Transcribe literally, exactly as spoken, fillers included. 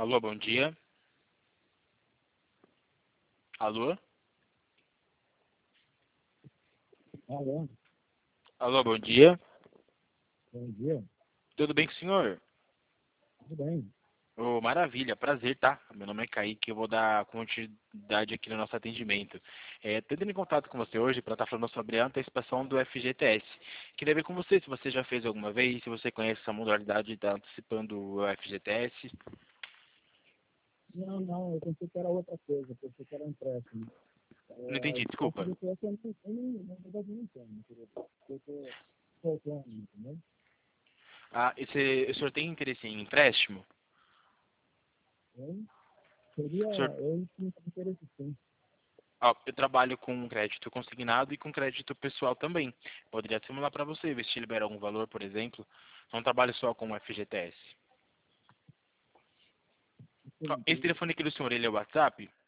Alô, bom dia. Alô? Alô, Alô, bom dia. bom dia. Tudo bem com o senhor? Tudo bem? Ô, maravilha, prazer, tá? Meu nome é Kaique, eu vou dar continuidade aqui no nosso atendimento. É, tô entrando em contato com você hoje para estar falando sobre a antecipação do F G T S. Queria ver com você se você já fez alguma vez, se você conhece essa modalidade de estar antecipando o F G T S. Não, não, eu pensei que era outra coisa, eu pensei que era um empréstimo. Não É, entendi, eu desculpa. queria ter essa, eu não, eu não, na verdade eu não entendo, queria eu tô soltando, entendeu? Ah, esse, o senhor tem interesse em empréstimo? Eu seria, O senhor, eu tinha interesse sim. ó, eu trabalho com crédito consignado e com crédito pessoal também. Poderia simular para você, ver se te libera algum valor, por exemplo. Não trabalho só com F G T S. Ó, esse Entendi. telefone aqui do senhor, ele é o WhatsApp?